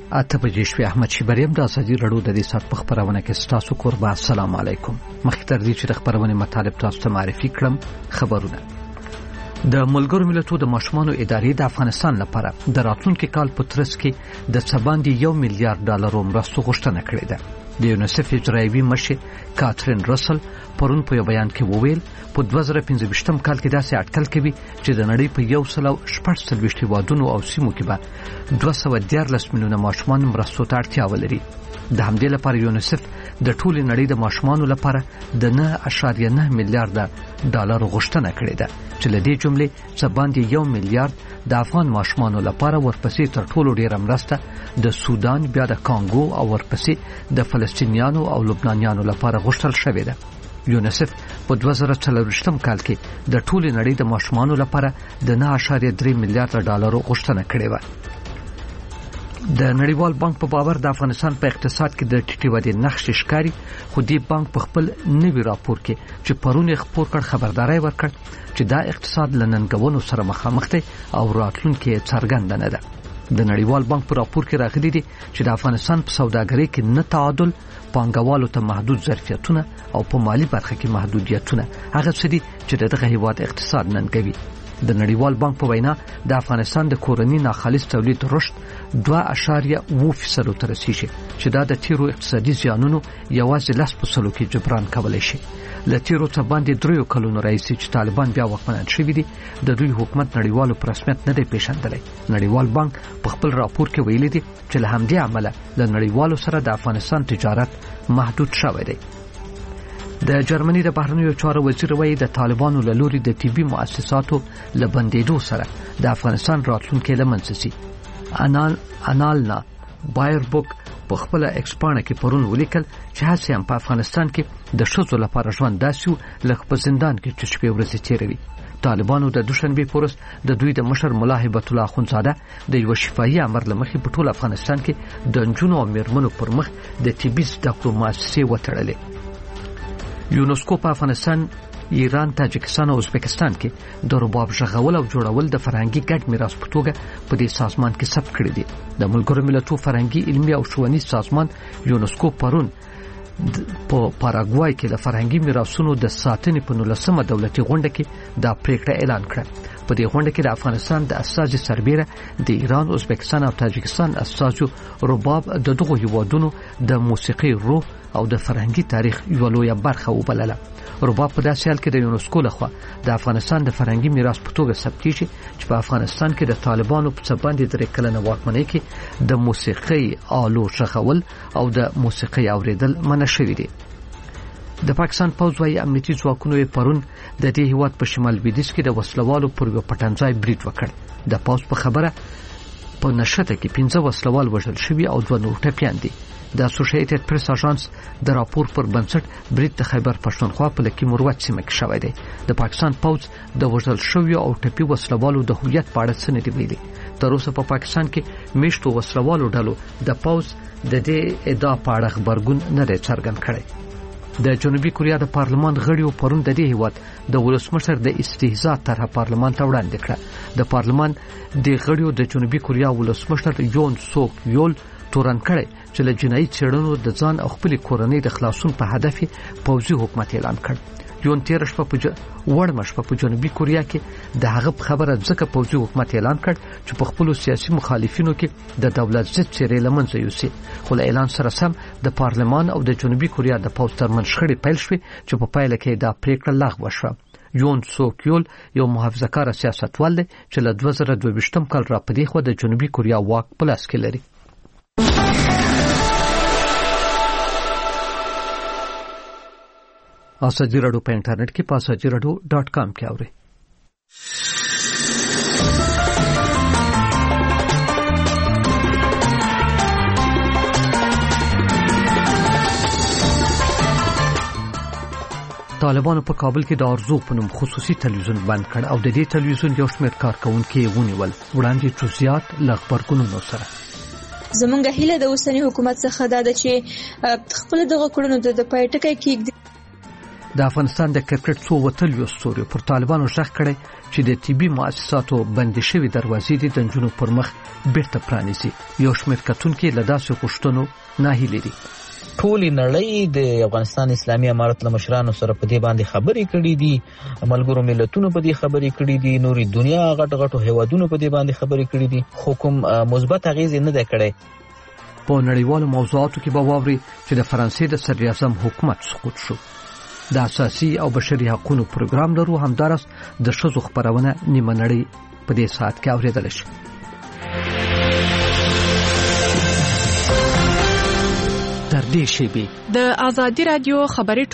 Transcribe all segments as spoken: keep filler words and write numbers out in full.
اته بجې شوې. احمد شیبریم د ازادي رادیو د دې سات په خبرونه کې ستاسو قربان. السلام علیکم. مخکې تر دې چې د خبرونه مطالب تاسو ته معرفي کړم، خبرونه د ملګرو ملتونو د ماشومانو ادارې د افغانستان لپاره د راتلونکي کال په ترڅ کې د څه یو میلیارډ ډالرو مرستو غوښتنه کړې ده. د یونیسف اجرایوي مشر کاترین رسل پرون په بیان کې وویل په دوه زره پنځه کال کې داسې اټکل کوي چې د نړۍ په یو سل او شپږ څلوېښت هیوادونو او سیمو کې به دوه سوه دیارلس میلیونه ماشومان مرستو ته اړتیا ولري. د همدې لپاره یونیسف د ټولې نړۍ د ماشومانو لپاره د نه اعشاریه نه میلیارډ ډالر غوښتنه کړې ده چې له دې جملې څه یو میلیارډ د افغان ماشومانو لپاره، ورپسې تر ټولو ډیره مرسته د سودان، بیا د کانګو او ورپسې د فلسطینیانو او لبنانیانو لپاره غوښتل شوې ده. یونیسف په دوه زره څلوېښت کال کې د ټولې نړۍ د ماشومانو لپاره د نه اعشاریه درې میلیارډ ډالرو غوښتنه کړې و. د نړیوال بانک په باور د افغانستان په اقتصاد کې د ټیټې ودې نښې ښکاري، خو دې بانک په خپل نوي راپور کې چې پرون یې خپور کړ خبرداري ورکړ چې دا اقتصاد له ننګونو سره مخامخ دی او راتلونکي څرګند نه ده. د نړیوال بانک په راپور کې راغلي دي چې د افغانستان په سوداګرۍ کې نه تعادل، پانګوالو ته محدود ظرفیتونه او په مالی برخه کې محدودیتونه هغه څه دي چې دغه هیواد اقتصاد ننګوي. د نړیوال بانک په وینا د افغانستان د کورني ناخالص تولید رشد دوه اعشاریه اووه فیصد ته رسیږي چې دا د تیرو اقتصادي زیانونو یوازې لس په سلو کې جبران کولای شي. له تیرو څه باندې دریو کلونو راځي چې طالبان بیا واکمنان شوي دي، د دوی حکومت نړیوالو په رسمیت نه دی پیژندلی. نړیوال بانک په خپل راپور کې ویلي دي چې له همدې امله له نړیوالو سره د افغانستان تجارت محدود شوی دی. د جرمني د بهرنیو چارو وزیر وایي د طالبانو له لوري د طبي مؤسساتو له بندېدو سره د افغانستان راتلونکی له منځه ځي. انال انالنا بایربوک په خپل ایکسپانه کې پرون ولیکل چې هڅه هم په افغانستان کې د ښځو لپاره ژوند داسې لکه په زندان کې چې شپې ورځې تیروي. طالبانو د دوشنبه پورس د دوی د مشر مولا هیبت الله اخوندزاده د یو شفاهي امر لمخې په ټول افغانستان کې د نجونو او میرمنو پر مخ د طبي زده کړو مؤسسې وتړلې. یونسکو په افغانستان، ایران، تاجکستان او ازبکستان کې د رباب ژغول او جوړول د فرهنګي ګډ میراث په توګه په دې سازمان کې ثبت کړی دی. د ملګرو ملتونو فرهنګي علمي او ښوونیز سازمان یونسکو پرون په پاراګوای کې د فرهنګي میراثونو د ساتنې په نولسمه دولتي غونډه کې دا پریکړه اعلان کړه. په دې غونډه کې د افغانستان د استازي سربېره د ایران، ازبکستان او تاجکستان استازو رباب د دغو هیوادونو د موسیقي روح او د فرهنګي تاریخ یو لویه برخه وبلله. رباب په داسې حال کې د یونسکو لخوا د افغانستان د فرهنګي میراث په توګه ثبتېږي چې په افغانستان کې د طالبانو په څه باندې درې کلنه واکمنۍ کې د موسیقي آلو ژغول او د موسیقي اوریدل منع شوي دي. د پاکستان پوځ وايي امنیتي ځواکونو یې پرون د دې هیواد په شمال لویدیځ کې د وسلوالو پر یو پټنځای برید وکړ. د پوځ په خبره په نشته کې پنځه وسلوال وژل شوي او دوه نور ټپیان دي. د اسوسییټډ پریس اژانس د راپور پر بنسټ برید د خیبر پښتونخوا په لکي مروت سیمه کې شوی دی. د پاکستان پوځ د وژل شویو او ټپي وسلوالو د هویت په اړه څه نه دی ویلي. تر اوسه په پاکستان کې میشتو وسلوالو ډلو د پوځ د دې ادعا په اړه خبرګون نه دی څرګند کړی. د جنوبي کوریا د پارلمان غړیو پرون د دې هیواد د ولسمشر د استهزاء طرحه پارلمان ته وړاندې کړه. د پارلمان د غړیو د جنوبي کوریا ولسمشر یون سوک یول تورن کړی چې له جنایي څېړنو د ځان او خپل کورنۍ د خلاصون په هدف پوځي حکومت اعلان کړ. یون تیر شپه په وړمه شپه په جنوبي کوریا کې د هغه خبره ځکه پوځي حکومت اعلان کړ چې په خپل سیاسي مخالفینو کې د دولت ضد چیرې لمنځه یوسي. خو له اعلان سره سم د پارلمان او د جنوبي کوریا د پوځ ترمنځ شخړې پیل شوې چې په پایله کې دا پریکړه لغوه شوه. یون سوکیول یو محافظه‌کار سیاستوال دی چې له دوه زره دوه کال را پدې خو د جنوبي کوریا واک په لاس کې لري. ازادي رادیو په انټرنیټ کې پاساجي رادیو ډاټ کام کې اورئ. طالبانو په کابل کې د ارزو په نوم خصوصي تلویزیون بند کړ او د دې تلویزیون یو شمېر کارکونکي یې ونیول. وړاندې جزئیات له خبرګونونو سره. زمونږ هیله د اوسنی حکومت څخه دا ده چې خپل دغه کړنو د پایټکې کې د افغانستان د کرکټ څو وتلیو ستورو پر طالبانو ژغ کړي چې د طبي مؤسساتو بندي شوی دروازې د دنجونو پر مخ بیرته پرانیزي. یو شمېر کتونکو له داسې غوښتنو ناهیلي دي. ټول نړۍ د افغانستان اسلامي امارت له مشرانو سره په دې باندې خبرې کړې دي، ملګرو ملتونو په دې خبرې کړې دي، نوري دنیا غټ غټو هیوادونو په دې باندې خبرې کړې دي، خو کوم مثبت اغیز نه ده کړې. په نړیوالو موضوعاتو کې به واوري چې د فرانسې د صدر اعظم حکومت سقوط شو. د اساسي او بشري حقوقو پروګرام لرو همدارس د شذو خبرونه نیمه نړۍ په دې ساعت کې اوریدل شي. تر دې شی د آزادی رادیو خبري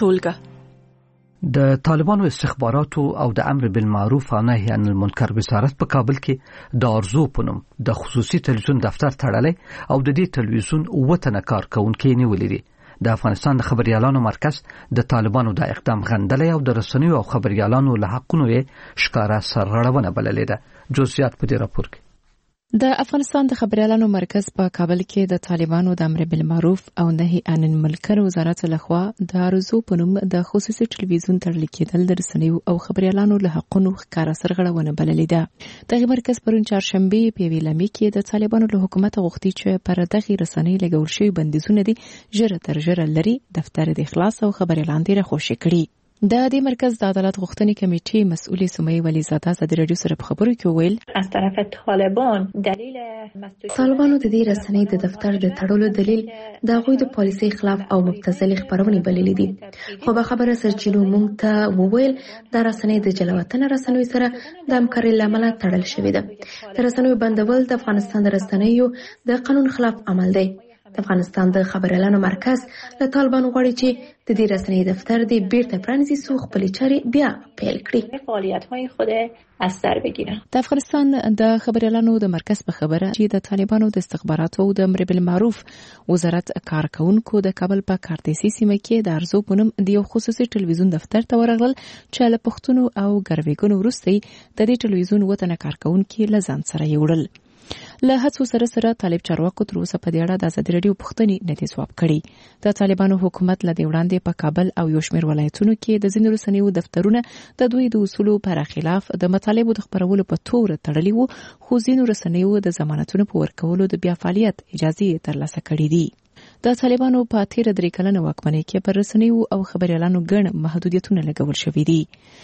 ټولګه د طالبانو استخباراتو او د امر بالمعروف او نهي عن المنکر وزارت په کابل کې د ارزو پونم د خصوصي تلویزیون دفتر تړلې او د دې تلویزیون وطن کارکونکو نیولې دي. د افغانستان د خبريالانو مرکز د طالبانو د اقدام غندلې او د رسنیو او خبريالانو له حقونو یې ښکارا سرغړونه بللې ده. جزئیات په دې راپور کې. د افغانستان د خبريالانو مرکز په کابل کې د طالبانو د امر بالمعروف او نهي عن المنکر وزارت لخوا د ارزو په نوم د خصوصي ټلویزیون تړل کېدل د رسنیو او خبريالانو له حقونو ښکارا سرغړونه بللې ده. دغه مرکز پرون چهارشنبه په ویلامي کې د طالبانو له حکومت غوښتي چې پر دغه رسنۍ لګول شوی بندیزونه دي ژر تر ژره لري دفتر د اخلاص او خبريالان دي راخوشي کړي. د دې مرکز د عدالت غوښتنې کمیټې مسؤلې سمیه ولیزاده ازادي رادیو سره په خبرو کې ویل از طرف طالبان دلیل طالبانو د دې رسنۍ د دفتر د تړلو دلیل د غوی د پالیسي خلاف او مبتذل خبرونه بللې دي. خو به خبره سرچینو مونږ ته وویل د رسنۍ د جلوتن رسنوي سره د همکارۍ لامل تړل شوې ده. د رسنوي بندول د افغانستان د رسنیو د قانون خلاف عمل دی. د افغانستان د خبريالانو مرکز له طالبانو غواړي چې د دې رسنۍ دفتر د بیرته پرانیزي څو خپل چارې بیا پیل کړي، فعالیت‌های خود از سر بگیرن. د افغانستان د خبريالانو د مرکز په خبره چې د طالبانو د استخباراتو او د امر بالمعروف وزارت کارکونکو د کابل په کارتېسي سیمه کې د ارزو پونم د یو خصوصي ټلویزیون دفتر ته ورغلل چې له پښتون او ګرویګونو وروسته د دې ټلویزیون وطن کارکونکو له ځان سره یوړل. له هڅو سره سره طالب چارواکو تر اوسه په دې اړه د ازادي رادیو پوښتنې نه دي ځواب کړي. د طالبانو حکومت له دې وړاندې په کابل او یو شمېر ولایتونو کې د ځینو رسنیو دفترونه د دوی د اصولو پر خلاف د مطالبو د خپرولو په تور تړلي وو، خو ځینو رسنیو د ضمانتونو په ورکولو د بیا فعالیت اجازه ترلاسه کړې دي. د طالبانو په تیر درې کلنه واکمنۍ کې پر رسنیو او خبريالانو ګڼ محدودیتونه لګول شوي دي.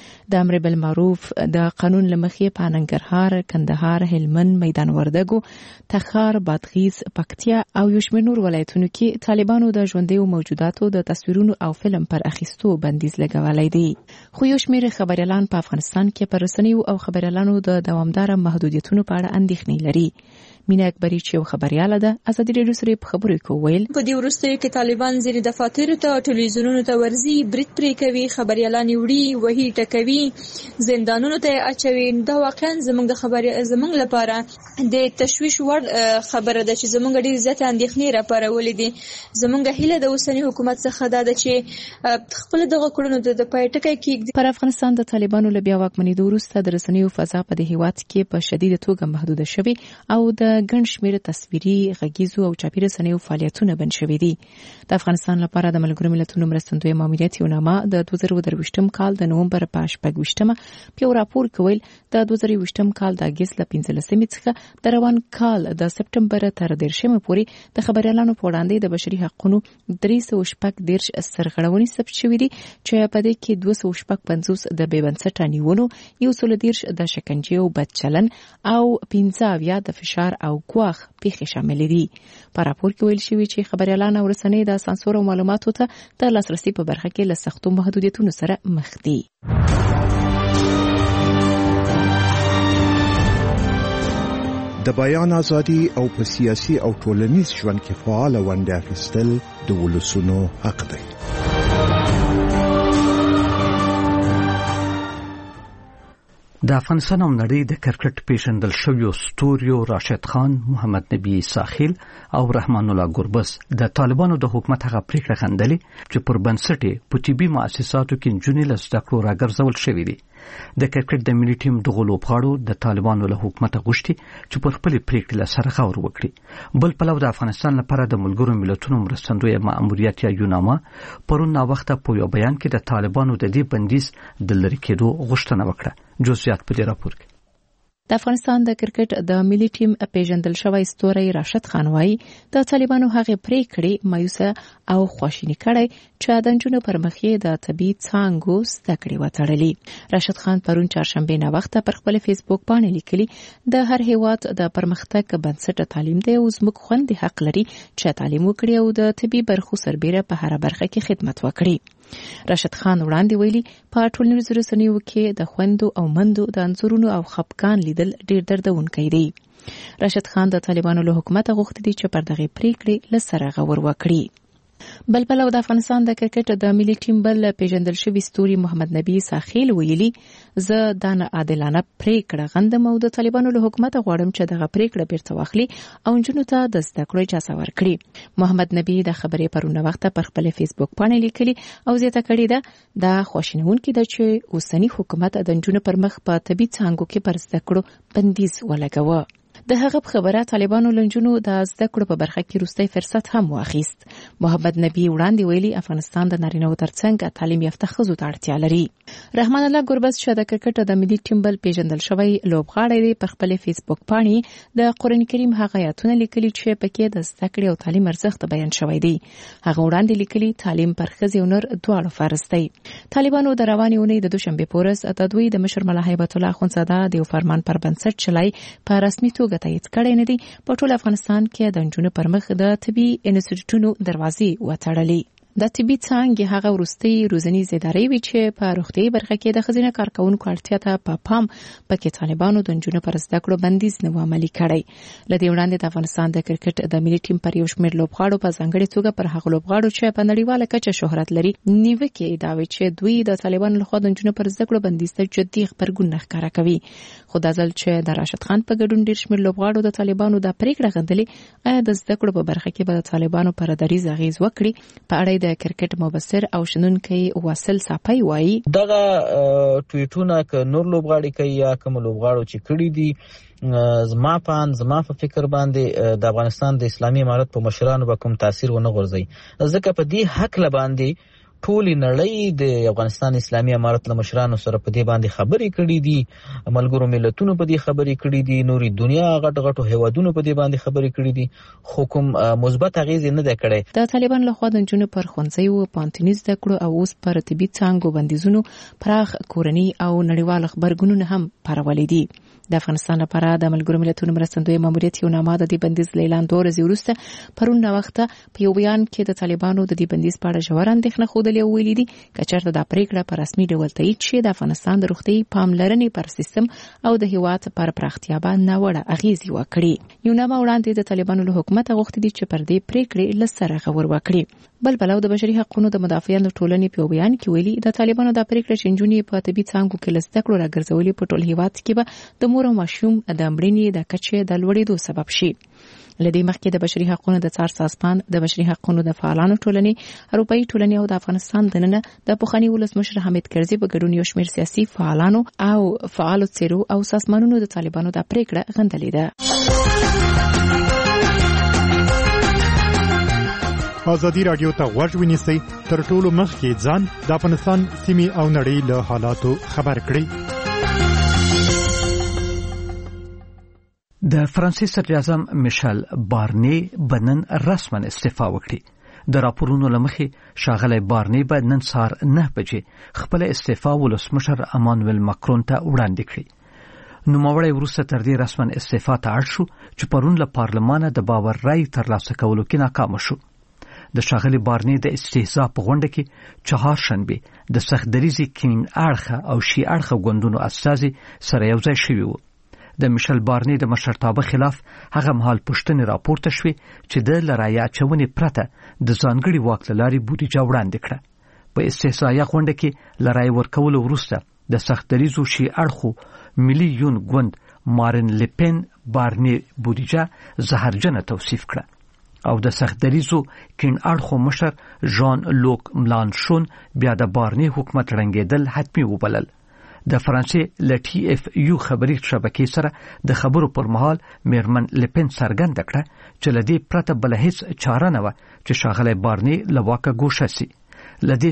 د امر بالمعروف د قانون لمخې په ننګرهار، کندهار، هلمند، میدان وردګو، تخار، بادغیس، پکتیا او یو شمېر نور ولایتونو کې طالبانو د ژوندیو موجوداتو د تصویرونو او فلم پر اخیستو بندیز لګولی دی. خو یو شمېر خبريالان په افغانستان کې پر رسنیو او خبريالانو د دوامدار محدودیتونو په اړه اندېښنې لري. مینا اکبری چې یو خبرياله ده ازادي رادیو سره په خبرو کې ویل په دې وروستیو کې طالبان زیر دفاتر ته ټلویزیونونو ته ورځي، برید پرې کوي، خبريالان وړي، وهي ټکوي، زندانونو ته اچوي. دا واقعا زموږ د خبري زموږ لپاره د تشویش وړ خبره ده چې زموږ ډېر زیات اندېښنې راپارولې دي. زموږ هیله د اوسنی حکومت څخه دا ده چې خپل دغه کړنو د پای ټکی کې پر افغانستان د طالبانو له بیا واکمنېدو وروسته د رسنیو فضا په دې هیواد کې په شدیده توګه محدوده شوې او د ګڼ شمېر تصویري، غږیزو او چاپي رسنیو فعالیتونه بند شوي دي. د افغانستان لپاره د ملګرو ملتونو مرستندوی ماموریت یو نامه د دوه زره درویشتم کال د نومبر په شپږویشتمه په یو راپور کې ویل د دوه زره یوویشتم کال د اګست له پنځلسمې څخه د روان کال د سپټمبر تر دېرشمې پورې د خبريالانو په وړاندې د بشري حقوقو درې سوه شپږ دېرش سرغړونې ثبت شوې دي چې په دې کې دوه سوه شپږ پنځوس د بې بنسټه نیولو، یو سل دېرش د شکنجې او بدچلن او پنځه اویا د فشار او ګواښ پیښې شامل دي. په راپور کې ویل شوی چې خبريالان او رسنۍ د سانسور او معلوماتو ته د لاسرسي په برخه کې له سختو محدودیتونو سره مخ دي. د بیان ازادي او په سیاسي او ټولنیز ژوند کې فعال ونډه اخیستل د ولسونو حق دی. د افغانستان او نړۍ د کرکټ پیژندل شویو ستوریو راشد خان، محمد نبی ساحل او رحمان الله ګربز د طالبانو د حکومت هغه پریکړه خندلې چې پر بنسټ په طبي مؤسساتو کې نجونې له زده کړو راګرځول شوې دي. د کرکټ د ملي ټیم دغه لوبغاړو د طالبانو له حکومت غوښتي چې پر خپل پریکړې سره غور وکړي. بل پلو د افغانستان لپاره د ملګرو ملتونو مرستندوی مأموریت یا یوناما پرون نا وخت په یو بیان کې د طالبانو د دې بندیز د لری کېدو غوښتنه وکړه. جزئیات په دې راپور کې. د افغانستان د کرکټ د ملي ټیم پیژندل شوی ستوری راشد خان وايي د طالبانو هغه پریکړې مایوسه او خواشینی کړي چې د نجونو پر مخ یې د طبي څانګو زده کړې وتړلې. راشد خان پرون چهارشنبه نه وخت پر خپل فیسبوک باندې لیکلي د هر هیواد د پرمختګ بنسټ تعلیم دی او زموږ خوند حق لري چې تعلیم وکړي او د طبي برخو سربېره په هر برخه کې خدمت وکړي. راشد خان وړاندې ویلي په ټولنیزو رسنیو کې د خوندو او مندو د انځورونو او خپګان لیدل ډیر دردونکي دي. راشد خان د طالبانو له حکومت غوښتي دي چې پر دغه پریکړې لسره غور وکړي. بل بل د افغانستان د کرکټ د ملي ټیم بل پیژندل شوی ستوري محمد نبی ساخیل ویلي زه د عادلانه پریکړه غندم او د طالبانو له حکومت غواړم چې دغه پریکړه بیرته واخلي او جنونو ته د زده کړو اجازه ورکړي. محمد نبی د خبرې پرونه وخت پر خپل فیسبوک باندې لیکلي او زیاته کړې ده د خوشنونکو د چې اوسنی حکومت د جنونو پر مخ په طبي څانګو کې پر زده کړو بندیز ولګاوه. د هغه خبره طالبانو لنجونو د زده کړو په برخه کې روستي فرصت هم واخیست. محمد نبی وړاندې ویلي افغانستان د نارینه‌و ترڅنګ تعلیم یافته ښځو ته اړتیا لري. رحمان الله ګربز چې د کرکټ د ملي ټیم بل پیژندل شوی لوبغاړی دی پر خپل فیسبوک باندې د قرآن کریم هغه آیاتونه لیکلي چې پکې د زده کړې او تعلیم ارزښت بیان شوی دی. هغه وړاندې لیکلي تعلیم پر ښځې او نر دواړو فرض دی. طالبانو د روانې اونۍ د دوشنبه پورس د دوی د مشر ملا هیبت الله اخوندزاده د فرمان پر بنسټ چلای په رسمي توګه تایید کړی نه دی. په ټول افغانستان کې د نجونو پر مخ د طبي انسټیټیوټونو دروازې وتړلې. د طبي څانګې هغه وروستي روزنیز ادارې وی چې په روغتي برخه کې د ښځینه کارکونکو اړتیا ته په پام پکې طالبانو د نجونو پر زده کړو بندیز نه و عملي کړی. لدې وړاندې د افغانستان د کرکټ د ملي ټیم پر یو شمېر لوبغاړو په ځانګړي توګه پر هغه لوبغاړو چې په نړیواله کچه شهرت لري نیوکې داوي چې دوی د طالبانو لخوا د نجونو پر زده کړو بندیز ته جدي خبرګون ښکاره کوي. خو د ځل چې د راشد خان په ګډون ډیر شمېر لوبغاړو د طالبانو د پریکړه غندلې آیا د زده کړو په برخه کې به د طالبانو پر دریز اغیز وکړي. په اړه د کرکټ مبصر او شنونکي واصل صافي وایي دغه ټویټونه ک نور لوبغاړي کوي یا کوم لوبغاړو چې کړی دي زما پان زما په فکر باندې د افغانستان د اسلامي امارت په مشرانو به کوم تاثیر ونه غورځي. ځکه په دې حق لباندې ټولې نړۍ د افغانستان اسلامي امارت له مشرانو سره په دې باندې خبرې کړې دي. ملګرو ملتونو په دې خبرې کړې دي. نوري دنیا غټ غټو هیوادونو په دې باندې خبرې کړې دي. خو کوم مثبت اغیز نه ده کړې. د طالبان له خوا د جنونو پر خونځیو پانتنیز د کړو او اوس پر طبي څانګو بندیزونو پراخ کورنی او نړیوال خبرګونونه هم پرولې دي. د افغانستان لپاره د ملګرو ملتونو مرستندوی ماموریت یو نامه د دې بندیز اعلان دوه ورځې وروسته پرون نا وخت په یو بیان کې د طالبانو د دې بندیز په اړه ژور اندېښنه ښودلې او ویلي دي چې چېرته دا پریکړه په رسمي ډول تایید شي د افغانستان د روغتي پاملرنې پر سیستم او د هیواد پر پراختیا باندې ناوړه اغیزې وکړي. یو نامه وړاندې د طالبانو له حکومت غوښتي دي چې پر دې پریکړې لسره غور وکړي. بل بلو د بشري حقوقو د مدافعانو ټولنې په بیان کې ویلي د طالبانو د پریکړې شنجونې په طبي څانګو کې لسته کړو راګرځولې په ټول هیواد کې به د مور او ماشوم د مړینې د کچې د لوړېدو سبب شي. لدې مخکې د بشري حقوقو د څار سازمان د بشري حقوقو د فعالانو ټولنې اروپאי ټولنې او د افغانستان دننه د پخوانی ولسمشر حامد کرزي په ګډون یو شمېر سیاسي فعالانو او فعالو څیرو او سازمانونو د طالبانو د پریکړه غندلې ده. ازادي رادیو ته غوږ ونیسئ تر ټولو مخکې ځان د افغانستان سیمې او نړۍ له حالاتو خبر کړئ. د فرانسې صدر اعظم میشل بارنی بنن رسما استعفا وکړي. د راپورونو لمخې ښاغلی بارنی به نن سهار نه بجې خپل استعفا ولسمشر امانویل ماکرون ته وړاندې کړي. نوموړی وروسته تر دې رسما استعفا ته اړ شو چې پرون له پارلمانه د باور رای ترلاسه کولو کې ناکام شو. د ښاغلي بارنی د استهزاء په غونډه کې چهارشنبه د سختدریزي کین اړخه او شي اړخه ګوندونو استازي سره یو ځای شوي وو. د میشل بارنی د مشرتابه خلاف هغه مهال پوښتنې راپورته شوې چې د لرایه اچونې پرته د ځانګړي واک له لارې بودیجه وړاندې کړه. په استهزائیه غونډه کې لرایه ورکولو وروسته د سختدریزو شي اړخو ملي یون ګوند مارین لپن بارنی بودیجه زهرجنه توصیف کړه او د سختدریزو کین اړخو مشر ژان لوک ملانشون بیا د بارنی حکومت رنګېدل حتمی وبلل. د فرانسې ل ټي اف یو خبري شبکې سره د خبرو پر مهال میرمن لپن څرګنده کړه چې لدی پرته بل هیڅ چاره نه و چې شاغله بارني لواکه ګوښه سي. لدی